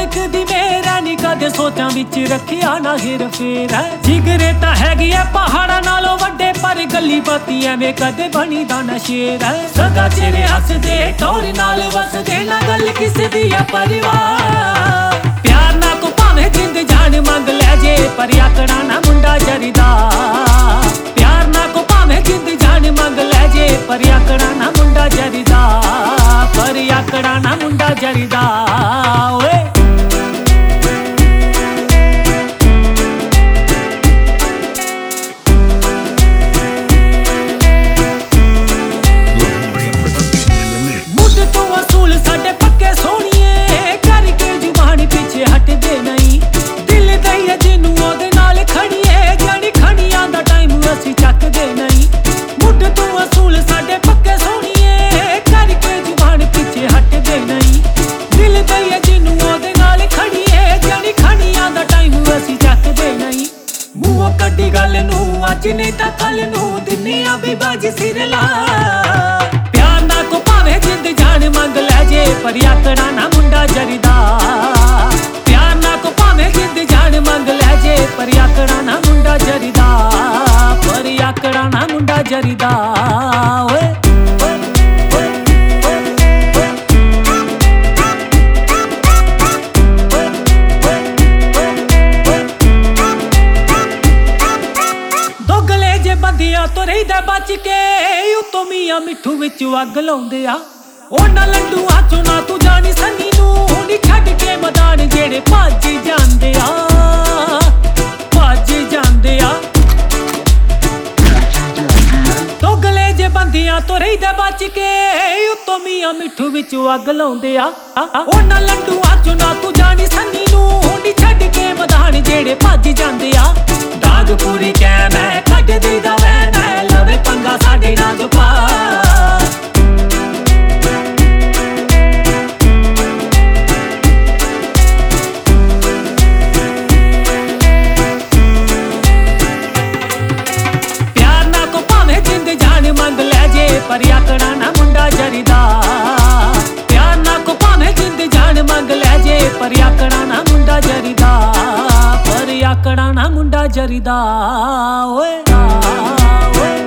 मालिक दी मेरा नी कदे सोचां विच रखिया ना हेर फेर जिगरे तां हैगी ऐ पहाड़ां नालों वड्डे पर गली बाती एवें कदे बनी दा ना शेर सदा चेहरे हसदे टौर नाल वसदे ना गल किसे दी ऐ परिवार प्यार ना को भावें जिंद जान मंग लै जे पर आकड़ा ना मुंडा जरीदा प्यार ना को भावें जिंद जान मंग लै जे पर आकड़ा ना मुंडा जरीदा पर आकड़ा ना मुंडा जरीदा ओए अज नहीं तां कल नूं दिन्ने आ भी बाजी सिर ला प्यार ना को भावें जिंद जान मंग लै जे पर आकड़ा ना मुंडा जरीदा प्यार ना को भावें जिंद जान मंग लै जे पर आकड़ा ना मुंडा जरीदा पर आकड़ा ना मुंडा जरीदा ओए तो रहीदा बच के उतो मियां मिठू विच अग लाउंदे आ ओना लड्डूआं चों ना तू जानी सनी नूं नी छड्ड के मैदान जेड़े भज जांदे आ दोगले जे बंदियां तो रहीदा बच के उतो मियां मिठू विच अग लाउंदे आ ओना लड्डूआं चों ना तू जानी सनी नूं नी छड्ड के मैदान जेड़े भज जांदे आ दाग पूरी कैम है कढ देदा वैन है लवे पंगा साडे नाल पा प्यार ना को भावें जिंद जान मंग लै जे पर आकड़ा ना मुंडा जरीदा प्यार ना को भावें जिंद जान मंग लै जे पर आकड़ा ना मुंडा जरीदा पर आकड़ा ना मुंडा जरीदा ओए ओए